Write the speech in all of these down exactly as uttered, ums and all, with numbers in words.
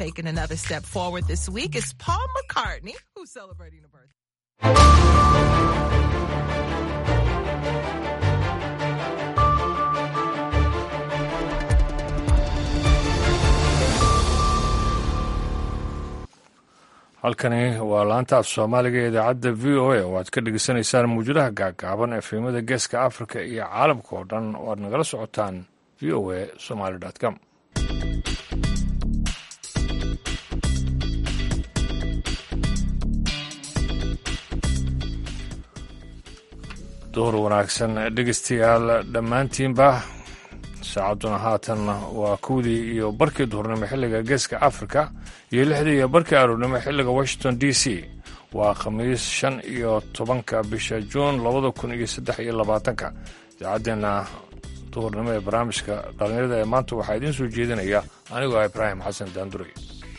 taken another step forward this week is Paul McCartney, who's celebrating a birthday. halkani waa laanta af soomaaliga ee idaacadda v o a oo aad ka dhegeysanaysaan mawjadaha gaagaaban efemada geeska afrika iyo caalamka oo dhan oo aad nagala socotaan v o a somaly com door wanaagsan dhegeystayaal dhammaantiinba saacadduna haatan waa kowdii iyo barkii duhurnimo xilliga geeska afrika iyo lixdii iyo barkii aroornimo xilliga washington d c waa khamiis shan iyo tobanka bisha juun labada kun iyo saddex iyo labaatanka idaacaddeena duhurnimo ee barnaamijka dhalinyarada ee maanta waxaa idiin soo jeedinaya anigoo ah ibraahim xasan daanduray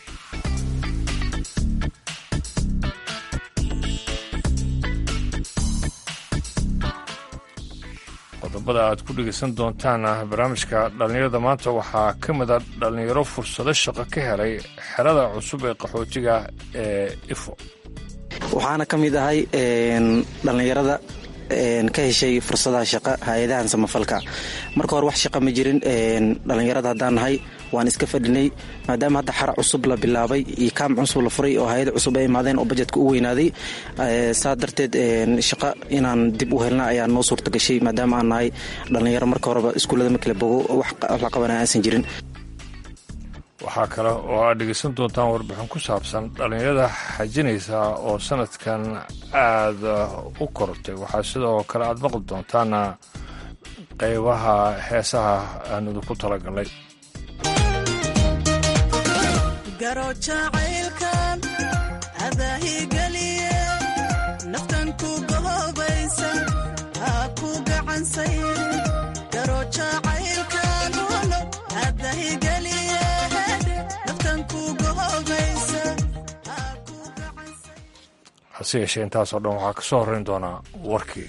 qodobada aad ku dhegaysan doontaan barnaamijka dhallinyarada maanta waxaa ka mid a dhallinyaro fursado shaqo ka helay xerada cusub ee qaxootiga ee ifo waxaana ka mid ahay dhallinyarada ka heshay fursadaha shaqa hay-adahan samafalka marka hore wax shaqa ma jirin dhallinyarada haddaan nahay waan iska fadhinay maadaama hadda xara cusub la bilaabay iyo kaam cusub la furay oo hay-ad cusub ay imaadeen oo bajetka u weynaaday saa darteed shaqa inaan dib u helna ayaa noo suurta gashay maadaama aan nahay dhallinyaro marka horeba iskuullada ma kala bogo wax la qabana aansan jirin waxaa kale oo aad dhegaysan doontaan warbixin ku saabsan dhallinyarada xajinaysa oo sanadkan aada u kortay waxaa sidoo kale aad maqli doontaan qaybaha heesaha aan idinku talagalnay garo jacaylkan adaahigeliye naftan ku gohobaysa ha ku gacansay garo jacaylkan adaahigeliye naftan ku gohobaysa ha ku gacansay hase yeeshee intaasoo dhan waxaa ka soo horrayn doonaa warkii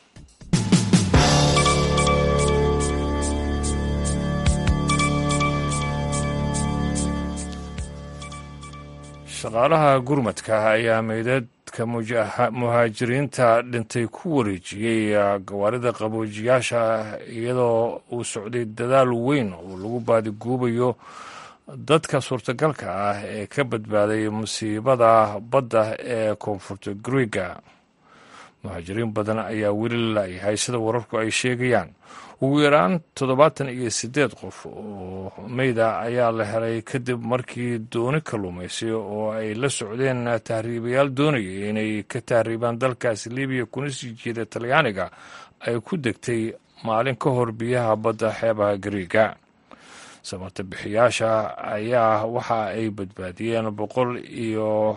shaqaalaha gurmadka ayaa meydadka muhaajiriinta dhintay ku wareejiyey gawaarida qaboojiyaasha iyadoo uu socday dadaal weyn oo lagu baadigoobayo dadka suurtagalka ah ee ka badbaaday musiibada badda ee koonfurta gariga muhaajiriin badan ayaa weli lalayahay sida wararku ay sheegayaan ugu yaraan toddobaatan iyo siddeed qof oo meyda ayaa la helay kadib markii dooni kalluumaysay oo ay la socdeen tahriibayaal doonayay inay ka tahriibaan dalkaasi libiya kuna sii jeeda talyaaniga ay ku degtay maalin ka hor biyaha badda xeebaha gariiga samata bixiyaasha ayaa waxa ay badbaadiyeen boqol iyo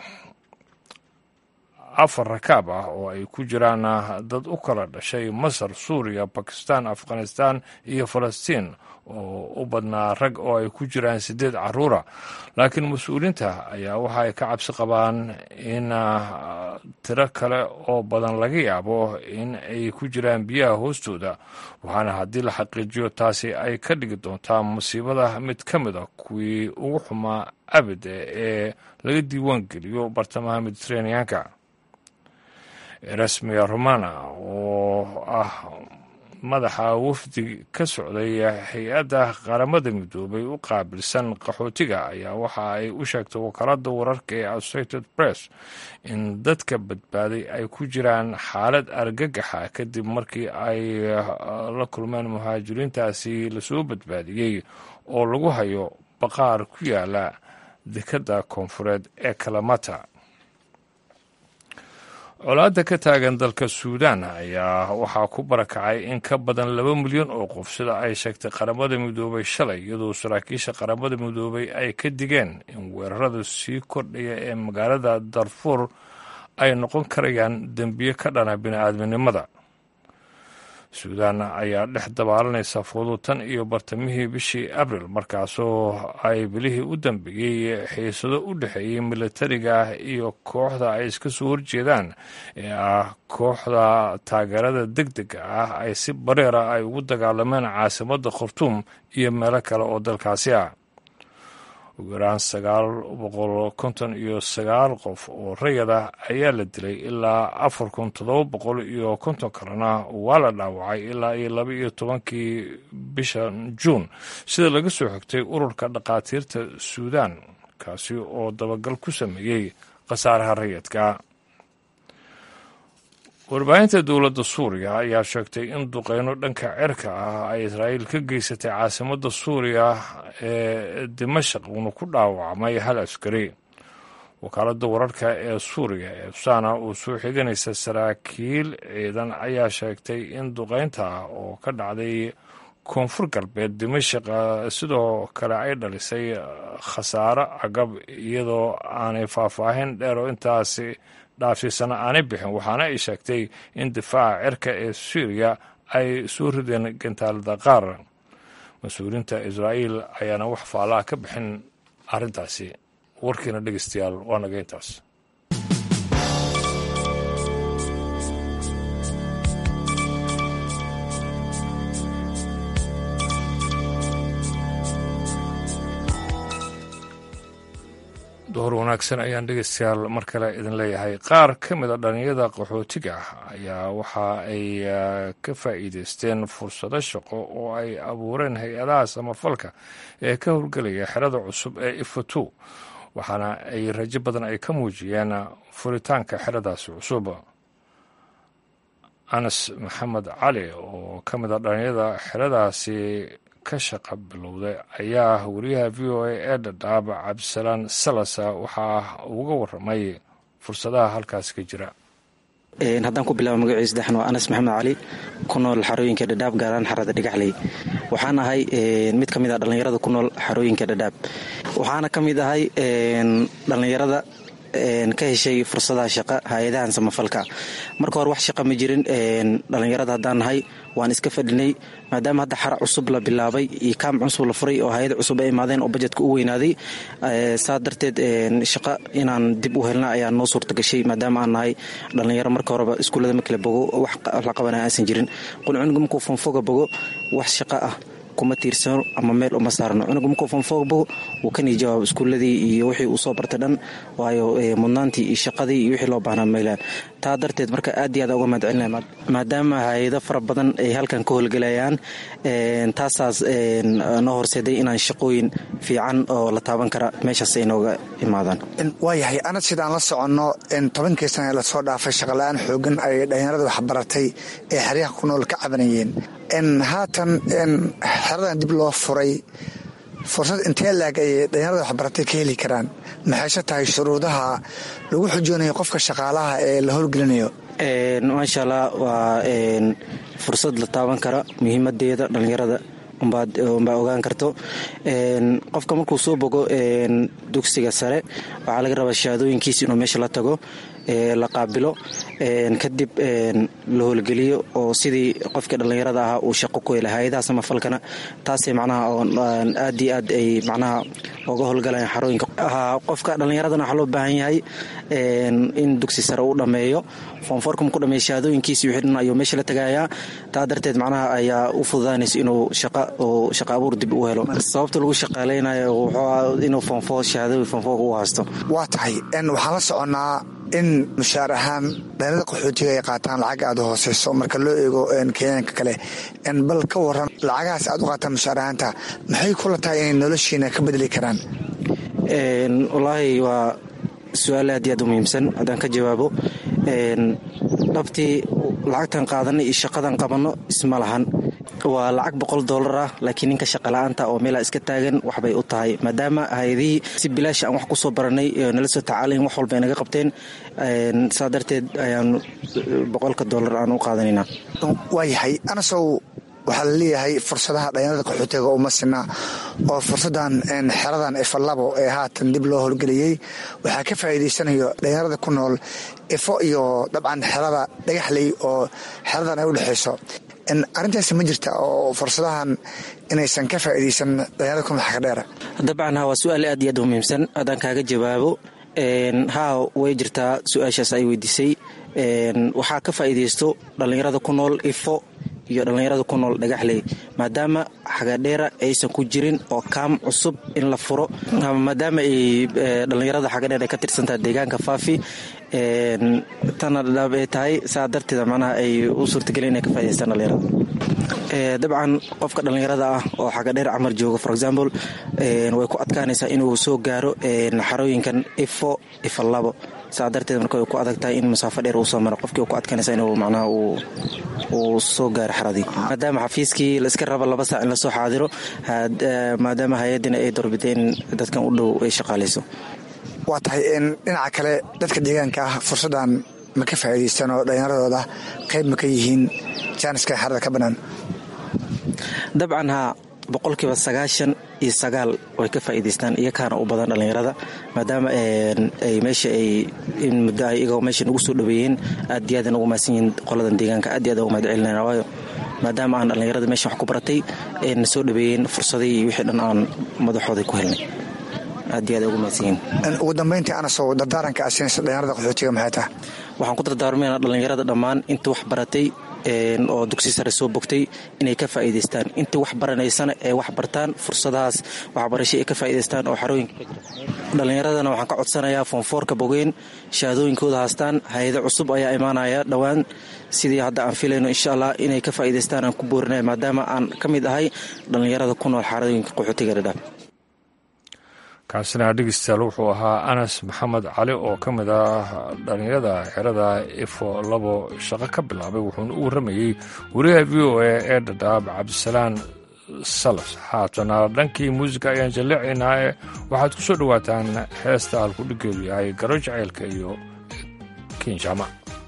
afar rakaab ah oo ay ku jiraan dad u kala dhashay masar suuriya bakistan afghanistan iyo falastiin oo u badnaa rag oo ay ku jiraan siddeed carruura laakiin mas-uuliinta ayaa waxa ay ka cabsi qabaan in tiro kale oo badan laga yaabo in ay ku jiraan biyaha hoostooda waxaana haddii la xaqiijiyo taasi ay ka dhigi doontaa musiibada mid ka mid a kuwii ugu xumaa abid ee laga diiwaan geliyo bartamaha mediteraneanka erasmia romana oo ah madaxa wafdi ka socday hay-adda qaramada midoobay u qaabilsan qaxootiga ayaa waxa ay u sheegtay wakaaladda wararka ee associated press in dadka badbaaday ay ku jiraan xaalad argagaxa kadib markii ay la kulmeen muhaajiriintaasi lasoo badbaadiyey oo lagu hayo baqaar ku yaala dekadda koonfureed ee kalamata colaadda ka taagan dalka suudaan ayaa waxaa ku barakacay in ka badan laba milyan oo qof sida ay sheegtay qaramada midoobay shalay iyadoo saraakiisha qaramada midoobay ay ka digeen in weerarada sii kordhaya ee magaalada darfuur ay noqon karayaan dembiye ka dhana bini'aadminimada suudaan ayaa dhex dabaalanaysa foodo tan iyo bartamihii bishii abril markaasoo ay bilihii u dambeeyey xiisado u dhexeeyey militariga iyo kooxda ay iska soo horjeedaan ee ah kooxda taageerada deg dega ah ay si bareera ay ugu dagaalameen caasimadda khartuum iyo meelo kale oo dalkaasi ah ugu yaraan sagaal boqol konton iyo sagaal qof oo rayada ayaa la dilay ilaa afar kun toddoba boqol iyo konton kalena waa la dhaawacay ilaa iyo laba iyo tobankii bisha juun sida laga soo xigtay ururka dhakhaatiirta suudaan kaasi oo dabagal ku sameeyey khasaaraha rayidka. warbaahinta dowladda suuriya ayaa sheegtay in duqeyno dhanka cirka ah ay israa'iil ka geysatay caasimadda suuriya ee dimashaq uuna ku dhaawacmay hal askari. wakaaladda wararka ee suuriya ee sana oo soo xiganaysa saraakiil ciidan ayaa sheegtay in duqeynta ah oo ka dhacday koonfur galbeed dimashaq sidoo kale ay dhalisay khasaaro agab iyadoo aanay faahfaahin dheer oo intaasi dhaafsiisana aanay bixin, waxaana ay sheegtay in difaaca cirka ee suuriya ay soo rideen gantaalada qaar. mas-uuliyiinta israa'iil ayaana wax faalaha ka bixin arrintaasi. warkiina dhegeystayaal waa naga intaas. door wanaagsan ayaan dhegeystayaal mar kale idin leeyahay. qaar ka mid a dhalinyarada qaxootiga ah ayaa waxa ay ka faa'iideysteen fursado shaqo oo ay abuureen hay-adaha samafalka ee ka howlgelaya xerada cusub ee ifatu, waxaana ay rajo badan ay ka muujiyeen furitaanka xeradaasi cusub. anas maxamed cali oo ka mid a dhalinyarada xeradaasi ka shaqa bilowday ayaa wariyaha v o a ee dhadhaab cabdisalaan salasa waxaa uga waramay fursadaha halkaas ka jira. haddaan ku bilaabo magaciisa saddexan waa anas maxamed cali, ku nool xarooyinka dhadhaab gaaraan xarada dhagaxley. waxaan ahay mid ka mid ah dhallinyarada ku nool xarooyinka dhadhaab. waxaana ka mid ahay dhallinyarada ka heshay fursadaha shaqa hay-adahan samafalka. marka hore wax shaqa ma jirin, dhallinyarada haddaan nahay waan iska fadhinay maadaama hadda xara cusub la bilaabay iyo kaam cusub la furay oo hay-ada cusub ay imaadeen oo bajetka u weynaaday. saa darteed shaqa inaan dib u helna ayaa noo suurta gashay maadaama aan nahay dhallinyaro marka horeba iskuullada ma kala bogo wax la qabanaya aysan jirin. qulcunuga markuu fonfoga bogo wax shaqa ah kuma tiirsano ama meel uma saarno. cunuga markuu fonfoga bogo wuu ka nii jawaab iskuulladii iyo wixii uu soo bartay dhan, waayo mudnaantii iyo shaqadii iyo wixii loo baahnaa meelaan. taa darteed marka aad iyo aad uga mahad celinaya maadaama hay-ado fara badan ay halkan ka howlgelayaan. taasaas noo horseeday inaan shaqooyin fiican oo la taaban kara meeshaas ay nooga imaadaan. waayahay anad sidaan la soconno tobankii sana lasoo dhaafay shaqala-aan xoogan ay dhalinyarada waxbaratay ee xeryaha ku nool ka cabanayeen. haatan xeradan dib loo furay, fursad intee laag ay dhalinyarada waxbaratay ka heli karaan? maxayse tahay shuruudaha lagu xujoonayo qofka shaqaalaha ee la howlgelinayo? maasha allah waa fursad la taaban kara, muhiimadeeda dhalinyarada unbaa ogaan karto. qofka markuu soo bogo dugsiga sare waxaa laga rabaa shahaadooyinkiisa inuu meesha la tago, la qaabilo, kadib la howlgeliyo oo sidii qofkii dhallinyarada ahaa uu shaqo ku hela. hay-adaha samafalkana taasay macnaha aad iyo aad ay macnaha uga howlgalayaan xarooyinka. qofka dhallinyaradana waxaa loo baahan yahay in dugsi sare uu dhammeeyo, foomforkum ku dhameeyo shahaadooyinkiisi wixii dhan ayuu meesha la tagayaa. taa darteed macnaha ayaa u fududaanaysa inuu shaqa oo shaqa abuur dib u helo. sababta lagu shaqaaleynayo wuxuu inuu foomfo shahaadooyin foomfo u haysto. waa tahay waxaan la soconnaa in mushaar ahaan dhalinyarada qaxootiga ay qaataan lacag aad u hooseyso marka loo eego kenyaanka kale. bal ka waran lacagahaas aad u qaataan mushaar ahaanta maxay kula tahay inay noloshiina ka bedeli karaan? wallaahi waa su-aal aad iyo aad u muhiimsan. haddaan ka jawaabo, dhabtii lacagtan qaadanay iyo shaqadan qabanno isma lahan. waa lacag boqol dollar ah, laakiin ninka shaqala-aanta oo meelaa iska taagan waxbay u tahay maadaama hay-adihii si bilaash aan wax ku soo baranay nala soo tacaalayn wax walba ay naga qabteen. saa darteed ayaan boqolka dollar aan u qaadanaynaa. waayahay anasow waxaa la leeyahay fursadaha dhalinyarada qaxootiga uma sina oo fursadan xeradan ifalabo ee haatan dib loo howlgeliyey waxaa ka faa'iidaysanayo dhalinyarada ku nool ifo iyo dabcan xerada dhagaxley oo xeradan ay u dhexayso. arrintaasi ma jirta oo fursadahan inaysan ka faa'iidaysan dhalinyarada ku nool xagadheera? dabcan ha waa su-aal aad iyo aad u muhiimsan. haddaan kaaga jawaabo, haa way jirtaa su-aashaas ay weydiisay. waxaa ka faa'iidaysto dhalinyarada ku nool ifo iyo dhallinyarada ku nool dhagaxley maadaama xagadheera aysan ku jirin oo kaam cusub in la furo maadaama ay dhallinyarada xagadheer ay ka tirsantahay deegaanka faafi tana dhaab ay tahay saa darteeda macnaha ay u suurtagelin inay ka faa'idaystaan dhallinyarada dabcan qofka dhallinyarada ah oo xagadheer camar jooga for example way ku adkaanaysaa inuu soo gaaro xarooyinkan ifo ifa labo saa darteed marka way ku adag tahay in masaafo dheer uu soo maro qofkii ku adkaanaysaa inuu macnaha uu soo gaaro xaradii maadaama xafiiskii la iska raba laba saac in lasoo xaadiro maadaama hay-adina ay doorbideen dadkan u dhow ay shaqaalayso waa tahay in dhinaca kale dadka deegaanka ah fursaddan ma ka faa'iidaystaan oo dhallinyaradooda qayb ma ka yihiin jaaniska xarada ka bannaan dabcan haa boqolkiiba sagaashan iyo sagaal way ka faa'iidaystaan iyo kaana u badan dhallinyarada maadaama ay meesha ay in muddo ay iyagoo meesha nagu soo dhaweeyeen aad iyo aad ugu mahadsan yihiin qoladan deegaanka aad iyo aad ugu mahad celinayna waayo maadaama aan dhallinyarada meesha wax ku baratay ayna soo dhaweeyeen fursadii iyo wixii dhan aan madaxooday ku helnay aad iyo aad ugu mahadsan yihiin ugu dambayntii anasow dardaaranka aad siinaysa dhallinyarada qaxootiga maxay tahay waxaan ku dardaarmaynaa dhallinyarada dhammaan inta wax baratay oo dugsi sare soo bogtay inay ka faa'iidaystaan inta wax baranaysana ee wax bartaan fursadahaas waxbarasho ay ka faa'iidaystaan oo xarooyinka ka jira dhallinyaradana waxaan ka codsanayaa foonfoorka bogeen shahaadooyinkooda haastaan hay-ado cusub ayaa imaanaya dhowaan sidii hadda aan filayno insha allah inay ka faa'iidaystaan aan ku boorinaya maadaama aan ka mid ahay dhallinyarada ku nool xarooyinka qaxootiga dhadhaab kaasina dhegeystayaal wuxuu ahaa anas maxamed cali oo ka mid ah dhallinyarada xerada ifo labo shaqo ka bilaabay wuxuuna u warramayey wariyaha v o a ee dhadhaab cabdisalaan salas haatana dhankii muusiga ayaan jalleecaynaa ee waxaad ku soo dhowaataan heesta halkudhigeedu yahay garo jaceylka iyo kinjama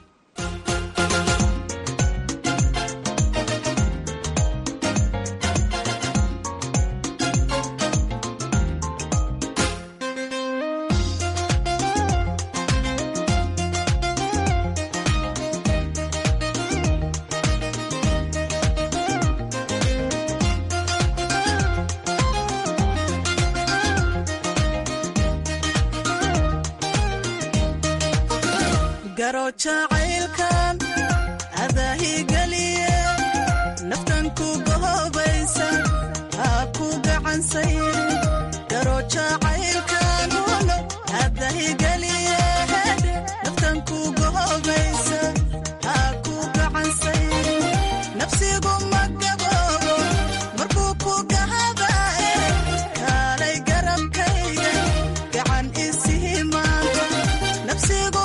jacaylkan adahigeliye naftan ku gohobaysa ha ku gacansay garo jacaylkan uno adahigeliye naftan ku gohobaysa ha ku gacansay nafsigu magaboobo markuu ku gahabaye kaalay garabkayga gacan isihimaanta nafsigu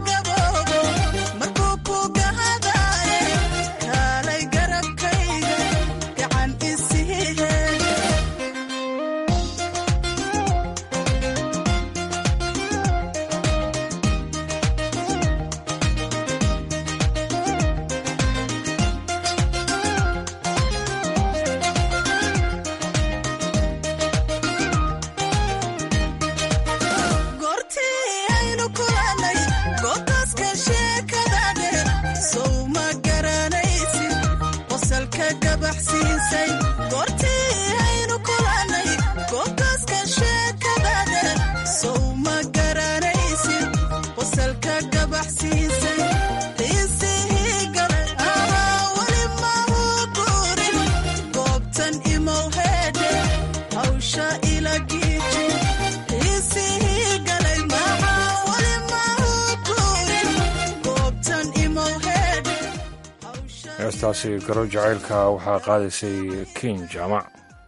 heestaasi garo jacaylka waxaa qaadaysay kin jaamac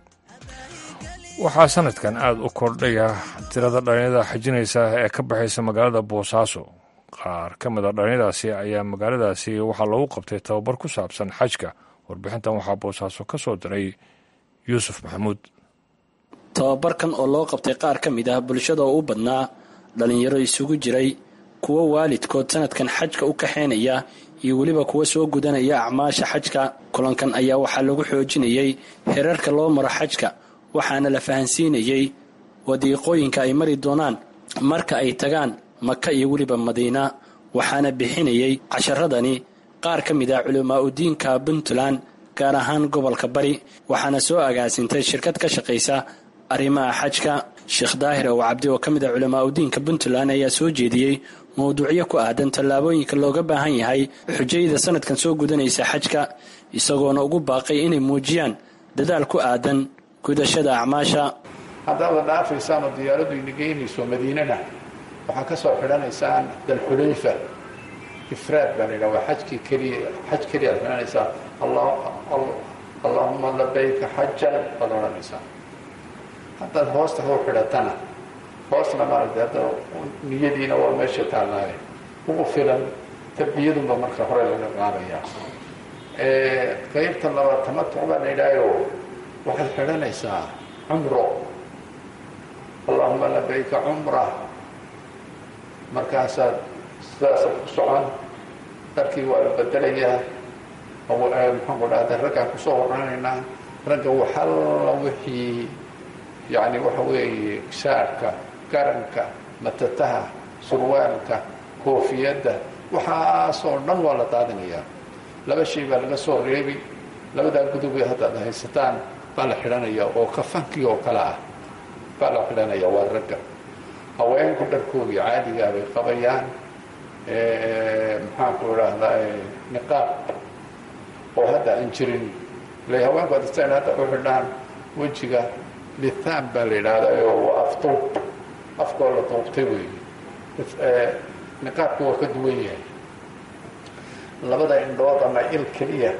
waxaa sanadkan aada u kordhaya tirada dhallinyarada xajinaysa ee ka baxaysa magaalada boosaaso qaar ka mid a dhallinyadaasi ayaa magaaladaasi waxaa loogu qabtay tababar ku saabsan xajka warbixintan waxaa boosaaso ka soo diray yuusuf maxamuud tababarkan oo loo qabtay qaar ka mid ah bulshada oo u badnaa dhallinyaro isugu jiray kuwo waalidkood sanadkan xajka u kaxaynaya iyo weliba kuwa soo gudanaya acmaasha xajka kulankan ayaa waxaa lagu xoojinayey heerarka loo maro xajka waxaana la fahansiinayey wadiiqooyinka ay mari doonaan marka ay tagaan maka iyo weliba madiina waxaana bixinayey casharadani qaar ka mid ah culamaa udiinka puntland gaar ahaan gobolka bari waxaana soo agaasintay shirkad ka shaqaysa arrimaha xajka. sheekh daahir ow cabdi oo ka mid ah culamaa udiinka puntland ayaa soo jeediyey mawduucyo ku aadan tallaabooyinka looga baahan yahay xujayda sanadkan soo gudanaysa xajka, isagoona ugu baaqay inay muujiyaan dadaal ku aadan gudashada acmaasha. haddaad la dhaafaysaan oo diyaaradu ina geynayso madiinana waxaa ka soo xidhanaysaan dalxulayfa ifraad baa laydhaha waa xajkii keliya xaj keliya ad xidhanaysaa allaahuma labayka xajan baad odhanaysaa. haddaad hoosta hoo xidhatana hoosna maaragtay hadda niyadiina waa meesha taallaaye ugu filan tarbiyadunba marka hore laga qaadayaa. qaybta labaad tamatuc baa laydhaayo waxaad xidhanaysaa cumro allaahuma labayka cumra markaasaad sidaasaad ku socon darkii waa la bedelayaa maxaanku dhahda raggaan kusoo horanaynaa ragga waxalla wixii yacni waxa weeye shaarka garanka matataha surwaalka koofiyadda waxaasoo dhan waa la daadinayaa. laba shay baa laga soo reebi labadaa gudubay haddaad haysataan baa la xidhanaya oo kafankii oo kale ah baa la xidhanaya waa ragga. haweenku dharkoodii caadigaa bay qabayaan maxaanku idhaahdaa niqaab oo hadda aan jirin le haweenku adastaan hadda u xidhaan wejiga lithaan baa la yidhaahdaa oo waa afduub afkoo la duubtay weeye. niqaabku waa ka duwan yahay. labada indhood ama il keliya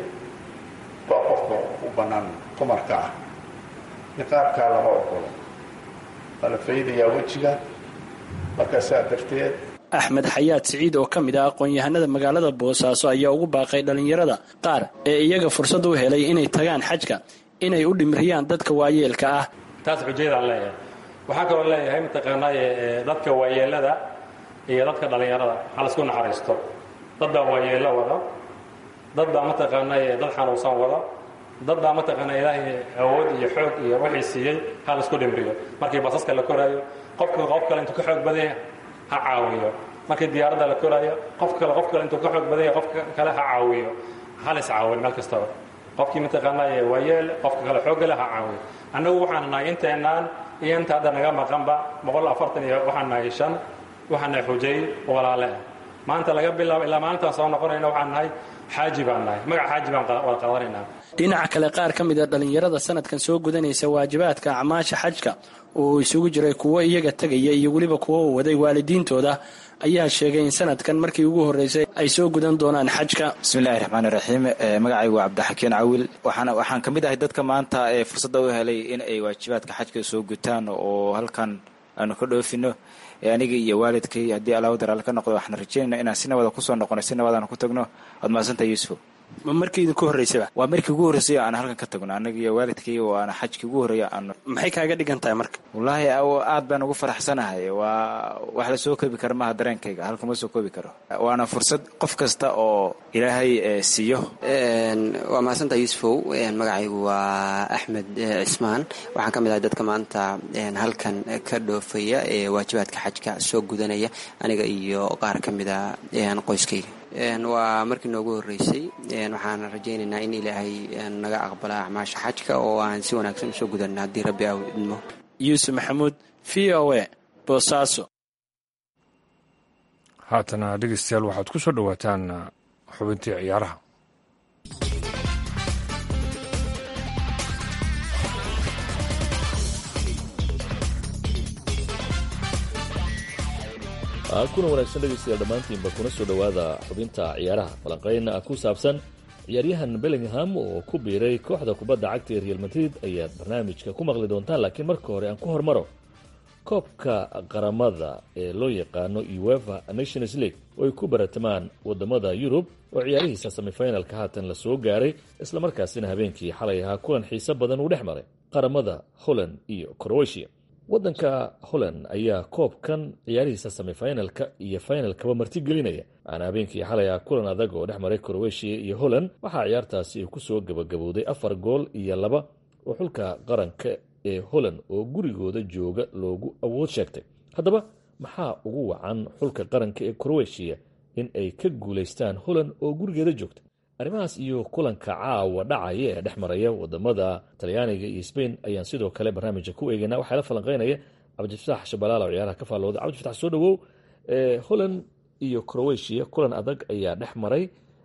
baa qofka u bannaan dumarka ah. niqaabkaa lama ogolo waa la faydayaa wejiga markaasaa darteed. axmed xayaad siciid oo ka mid ah aqoon-yahanada magaalada boosaaso ayaa ugu baaqay dhallinyarada qaar ee iyaga fursad u helay inay tagaan xajka inay u dhimriyaan dadka waayeelka ah. taas xujayadaan leeyahay. waxaa kaloo leeyahay mataqaanaaye dadka waayeelada iyo dadka dhallinyarada ha laisku naxariisto. dad baa waayeello wada, dad baa mataqaanaaye dad xanuunsan wada, dad baa mataqaanaa ilaahay awood iyo xoog iyo wixii siiyey ha laisku dhimriyo. markii basaska la koraayo qofka qof kale intuu ka xoog badanya ha caawiyo. markii diyaaradda la koraayo qof kale qof kale intuu ka xoog badanya qof kale ha caawiyo. ha la is caawin meel kastaba. qofkii mataqaanaaye waayeel qofka kale xooggale ha caawiyo. annagu waxaan nahay inteennaan iyo inta hadda naga maqanba boqol afartan iyo waxaan nahay shan waxaan nahay xujay walaale ah. maanta laga bilaabo ilaa maalintaan soo noqonayna waxaan nahay xaaji baan nahay magaca xaaji baan wada qaadanaynaa. dhinaca kale qaar ka mid a dhallinyarada sanadkan soo gudanaysa waajibaadka acmaasha xajka oo isugu jiray kuwo iyaga tegaya iyo weliba kuwo waday waalidiintooda ayaa sheegay in sanadkan markii ugu horreysay ay soo gudan doonaan xajka. bismillahi raxmaani raxiim. magacaygu waa cabdixakiin cawil waxaan ka mid ahay dadka maanta ee fursadda u helay in ay waajibaadka xajka soo gutaan oo halkan aanu ka dhoofino. aniga iyo waalidkay haddii allahu daraal ka noqdo waxaan rajeynayna inaan si nabada kusoo noqono si nabadaan ku tagno. waad mahadsantahay yuusuf. ma markii idinku horreysaba? waa markii ugu horreysay aan halkan ka tagno anaga iyo waalidkay waana xajkii ugu horreeya aan. maxay kaaga dhigan tahay marka? wallaahi aad baan ugu faraxsanahay. waa wax la soo koobi kara maaha dareenkayga halka ma soo koobi karo. waana fursad qof kasta oo ilaahay siiyo. waa mahadsantahay yuusufow. magacaygu waa axmed cismaan waxaan ka mid ahay dadka maanta halkan ka dhoofaya ee waajibaadka xajka soo gudanaya aniga iyo qaar ka mid a qoyskayga. waa markii noogu horreysay waxaan rajaynaynaa in ilaahay naga aqbala acmaasha xajka oo aan si wanaagsan usoo gudanna haddii rabbi aa idmo. yuusuf maxamuud v o a boosaaso. haatana dhegeystayaal waxaad ku soo dhowaataan xubintii ciyaaraha. kuna wanaagsan dhegeystayaal dhammaantiinba kuna soo dhowaada xubinta ciyaaraha falanqeyna ku saabsan ciyaaryahan bellingham oo ku biiray kooxda kubadda cagta ee real madrid ayaad barnaamijka ku maqli doontaan. laakiin marka hore aan ku hormaro koobka qaramada ee loo yaqaano uefa nations league oo ay ku baratamaan wadamada yurub oo ciyaarihiisa semifinalka haatan la soo gaaray islamarkaasina habeenkii xalay ahaa kulan xiiso badan uu dhex maray qaramada holland iyo croatia. waddanka holland ayaa koobkan ciyaarihiisa semifinalka iyo finalkaba martigelinaya aan habeenkii xalay ah kulan adag oo dhex maray croatia iyo holland waxaa ciyaartaasi ku soo gabagabowday afar gool iyo laba oo xulka qaranka ee holland oo gurigooda jooga loogu awood sheegtay. haddaba maxaa ugu wacan xulka qaranka ee croatia in ay ka guulaystaan holland oo gurigeeda joogta? arrimahaas iyo kulanka caawa dhacaya ee dhex maraya wadamada talyaaniga iyo Spain ayaan sidoo kale barnaamijka ku eegaynaa. waxaa la falanqeynaya cabdifatax shabalaal oo ciyaaraha ka faallooda. cabdifatax soo dhawow. Holland iyo Croatia kulan adag ayaa dhex maray.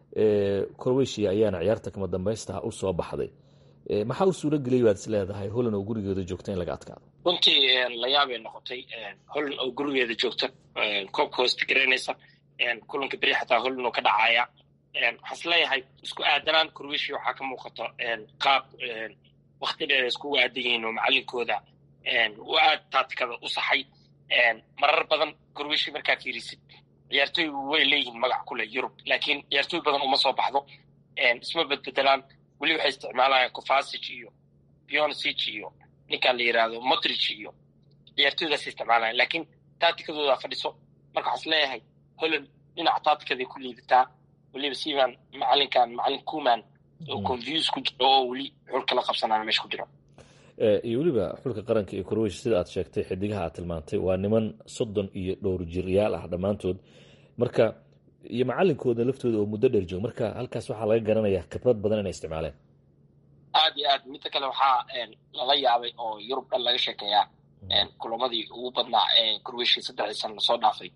Croatia ayaana ciyaarta kama dambaysta u soo baxday. maxaa u suura geliyay waad is leedahay Holland oo gurigeeda joogta in laga adkaado? runtii la yaabay noqotay Holland oo gurigeeda joogta koobka hoosta garanaysa kulanka beri xataa Holland oo ka dhacaya. waxaan is leeyahay isku aadanaan Croatia waxaa ka muuqato qaab waqti dheer isku aadan yihiin oo macalinkooda uu aad taatikada u saxay. marar badan Croatia markaa fiirisid ciyaartoy way leeyihiin magac ku leh Yurub laakiin ciyaartoy badan uma soo baxdo isma bedbedelaan. weli waxay isticmaalayaan Kovacic iyo Pjanic iyo ninka la yiraahdo Modric iyo ciyaartoydaas isticmaalayaan laakiin taatikadooda fadhiso. marka waxaan is leeyahay Holland dhinaca taatikada ku liidataa weliba siiban macalinkan macalin Koeman oo confuse ku jiro oo weli xulka la qabsanaya meesha ku jiro. iyo weliba xulka qaranka ee Croatia sida aad sheegtay xidigaha aad tilmaantay waa niman soddon iyo dhowr jiryaal ah dhammaantood. marka iyo macalinkooda laftooda oo muddo dheer jooga marka halkaas waxaa laga garanayaa khibrad badan inay isticmaaleen. aad iyo aad midda kale waxaa lala yaabay oo Yurub dhan laga sheekeeyaa kulamadii ugu badnaa ee Croatia saddexdii sano lasoo dhaafay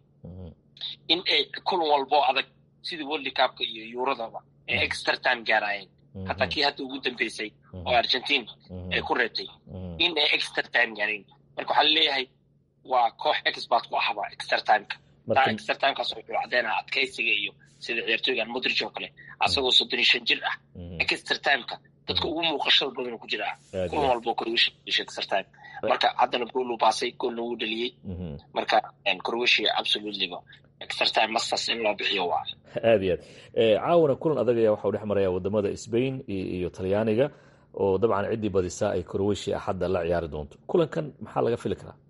in ay kulan walbo adag sidii World Cup-ka iyo Eurodaba ee extra time gaarayeen. hataa kii hadda ugu dambeysay oo Argentina ay ku reetay in ay extra time gaareen. marka waxaa leeyahay waa koox expert ku ahaba extra time-ka. taa extra time-kaas wuxuu caddeynaa adkaysiga iyo sida ciyaartooygan Modric oo kale asagoo soddon iyo shan jir ah extra time-ka dadka ugu muuqashada badan ku jira kulan walbo Croatia extra time. marka haddana gool uu baasay goolna uu dhaliyay. marka Croatia absolutely extra time masters in loo bixiyo waa aad iyo aad. caawana kulan adag ayaa waxa uu dhex maraya wadamada Spain iyo Talyaaniga oo dabcan cidii badisaa ay Croatia hadda la ciyaari doonto. kulankan maxaa laga fili karaa?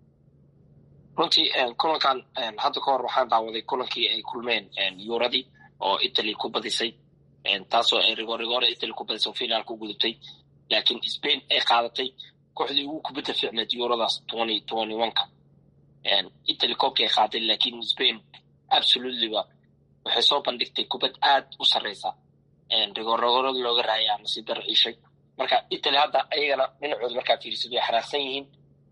runtii kulankan hadda ka hor waxaan daawaday kulankii ay kulmeen Eurodii oo Italy ku badisay taasoo ay rigor rigor Italy ku badisay finaalka u gudubtay laakiin Spain ay qaadatay kooxdii ugu kubadda fiicneed Eurodaas twenty twenty-one-ka. Italy koobkay qaaday laakiin Spain absolutely waxay soo bandhigtay kubad aad u sareysa rigor rigor looga raayay nasiib darro ciishay. marka Italy hadda ayagana dhinacooda markaa fiirisid way xaraaqsan yihiin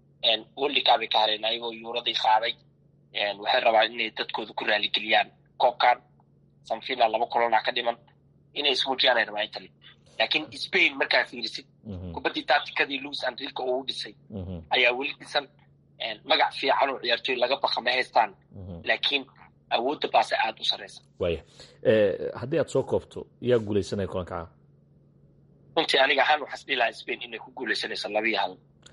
World Cup ka hareen ayagoo Eurodii qaaday. waxay rabaan inay dadkooda ku raali geliyaan koobkan samfina laba kulan ka dhiman inay ismuujiyaan ay rabaan Italy. laakiin Spain markaa fiirisid kubaddii taatikadii Luis Enrique oo u dhisay ayaa weli dhisan magac fiican oo ciyaartoy laga baqa ma haystaan laakiin awoodda baase aad u sareysa. waaya haddii aad soo koobto yaa guuleysanaya kulanka caawa? runtii aniga ahaan waxaan dhihi lahaa Spain inay ku guuleysanayso laba iyo hal.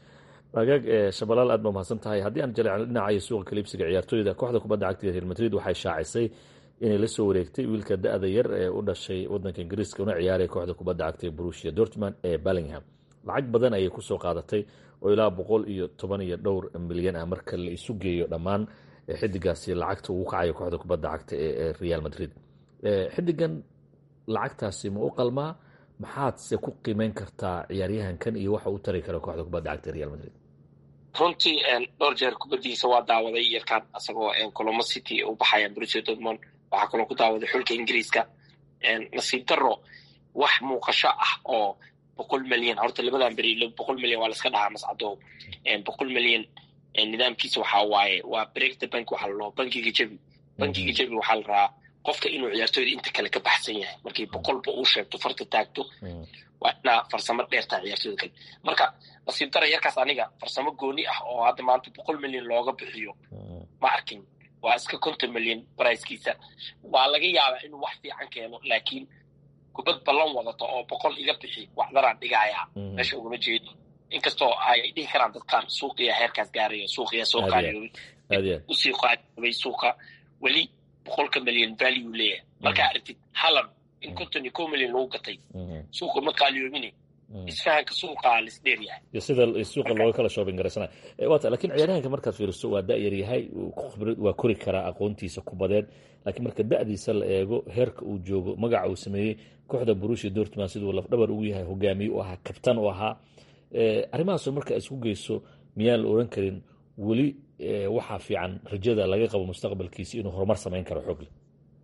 agaag shabalaal aad baa mahadsan tahay. haddii aan jaleecno dhinacayo suuqa kaliibsiga ciyaartooyda kooxda kubadda cagta Real Madrid waxay shaacisay inay la soo wareegtay wiilka da-da yar ee u dhashay waddanka Ingiriiska una ciyaaray kooxda kubadda cagta ee Borussia Dortmund ee Bellingham. lacag badan ayay ku soo qaadatay oo ilaa boqol iyo toban iyo dhowr milyan ah marka la isu geeyo dhammaan xidigaasi lacagta ugu kacayo kooxda kubadda cagta ee Real Madrid. xidigan lacagtaasi ma u qalmaa? maxaad se ku qiimeyn kartaa ciyaaryahankan iyo waxa uu tari karo kooxda kubadda cagta ee Real Madrid? runtii dhowr jeer kubaddiisa waa daawaday yarkaan asagoo Colombo City u baxaya Borussia Dortmund. waxaa kaloo ku daawaday xulka Ingiriiska. nasiib darro wax muuqasho ah oo boqol milyan horta labadan beri boqol milyan waa la iska dhahaa mascado boqol milyan nidaamkiisa waxaa waaye waa break the bank waxaa la dhaho bankiga jabi. bankiga jabi waxaa la rabaa qofka inuu ciyaartooyda inta kale ka baxsan yahay markii boqolba uu sheegto farta taagto waa inaa farsamo dheertaa ciyaartooyda kale. marka nasiib darro yarkaas aniga farsamo gooni ah oo hadda maanta boqol milyan looga bixiyo ma arkin. waa iska konton milyan barayskiisa. waa laga yaabaa inuu wax fiican keeno laakiin kubad ballan wadato oo boqol iga bixi waxdaraan dhigayaa meesha ugama jeedo. inkastoo ay dhihi karaan dadkaan suuqiya heerkaas gaarayo suuqiya soo qaaliyoobay usii qaaliyoobay suuqa weli boqolka milyan value leeyahay. markaa aragtid halan in konton iyo kow milyan lagu gatay suuqa ma qaaliyoobine isfahanka suuqa lisdheer yahay iyo sida suuqa looga kala shopping garaysanayo. waata laakiin ciyaaryahanka markaad fiiriso waa da-yar yahay waa kori karaa aqoontiisa kubadeed laakiin marka da-diisa la eego heerka uu joogo magaca uu sameeyey kooxda Borussia Dortmund siduu lafdhabar ugu yahay hogaamiye u ahaa kabtan u ahaa. arrimahaasoo marka isku geyso miyaan la oran karin weli waxaa fiican rajada laga qabo mustaqbalkiisa inuu horumar samayn karo xoog leh?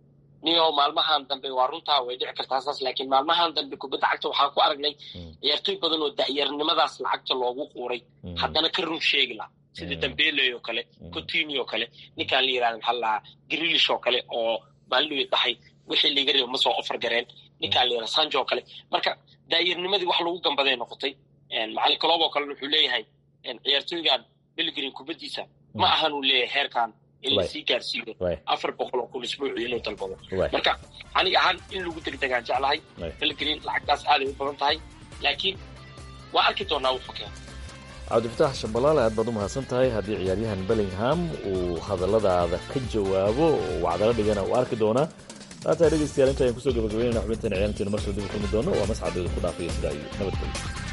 niyo maalmahan dambe waa runtaa way dhici kartaa saas laakiin maalmahan dambe kubadda cagta waxaan ku aragnay ciyaartooy badan oo da'yarnimadaas lacagta loogu quuray haddana ka run sheegi laha sida Dembele oo kale Coutinho oo kale ninkaan la yiraahdo maxaa la Grealish oo kale oo maalin dhahay wixii liiga reebo ma soo offer gareen ninkaan la yiraahdo Sancho oo kale marka da'yarnimadii wax lagu gambaday noqotay een macallin Klopp oo kale wuxuu leeyahay in ciyaartooygan Bellerin kubadiisa ma ahan uu leeyahay heerkan ilaa si gaarsiiyo afar boqol oo kun isbuucii inuu dalbado marka aniga ahaan in lagu degdegaan jeclahay Bellerin lacagtaas aad ay u badan tahay laakiin waa arki doonaa uu fakeen cabdifatax Shabalala aad baad u mahadsan tahay haddii ciyaaryahan Bellingham uu hadalladaada ka jawaabo oo wacdala dhigana uu arki doonaa taata dhegeystayaal inta ayaan kusoo gabagabeynayna xubintan ciyaarteena markale dib u kulmi doono waa masxadeeda ku dhaafaya sidaa iyo nabadgelyo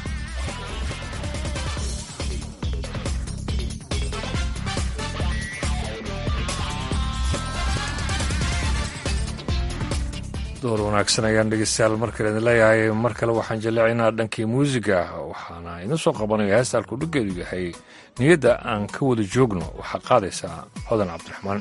door wanaagsan ayaan dhegeystayaal markale idin leeyahay mar kale waxaan jaleecaynaa dhankii muusiga waxaana idin soo qabanaya heesta halkudhigeedu yahay niyadda aan ka wada joogno waxaa qaadaysaa hodan cabdiraxmaan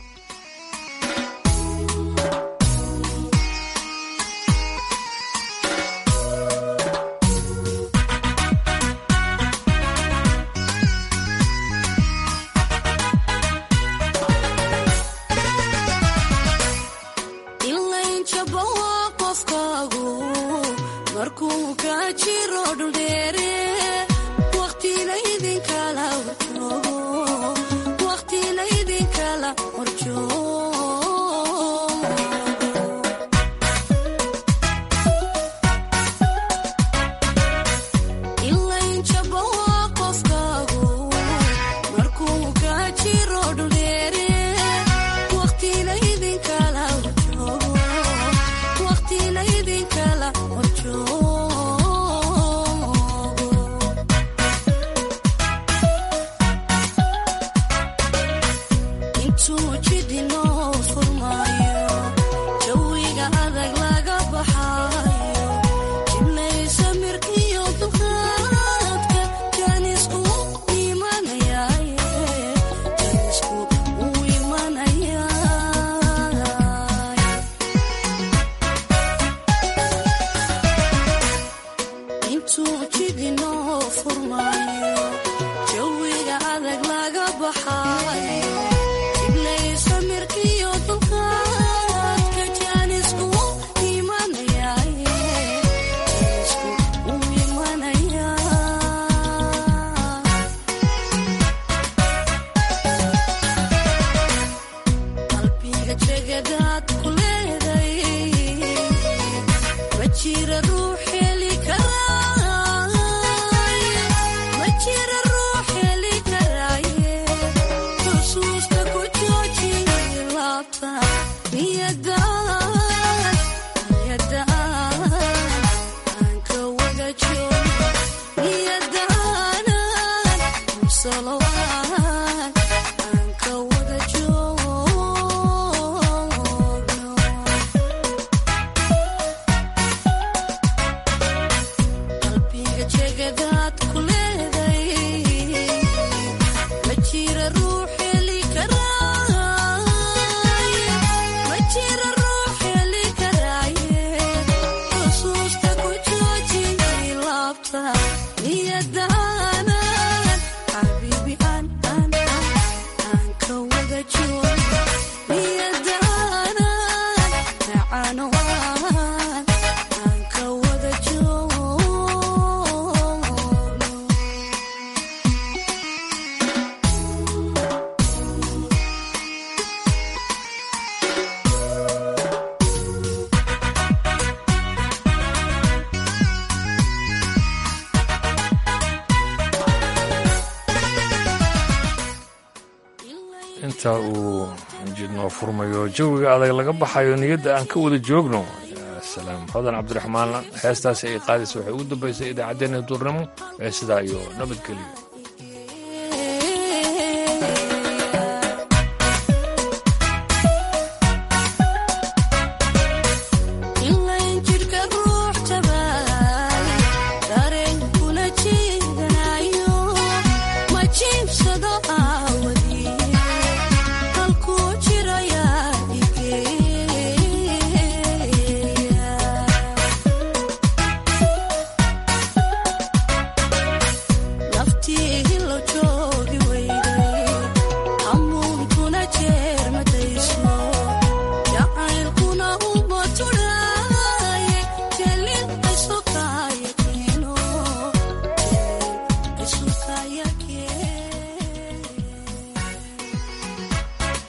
inta uu jidnoo furmayo jawiga adag laga baxayo niyadda aan ka wada joogno salaam hodan cabdiraxmaan heestaasi ay qaadaysa waxay ugu dambaysay idaacaddeenna duurnimo ee sidaa iyo nabadgelyo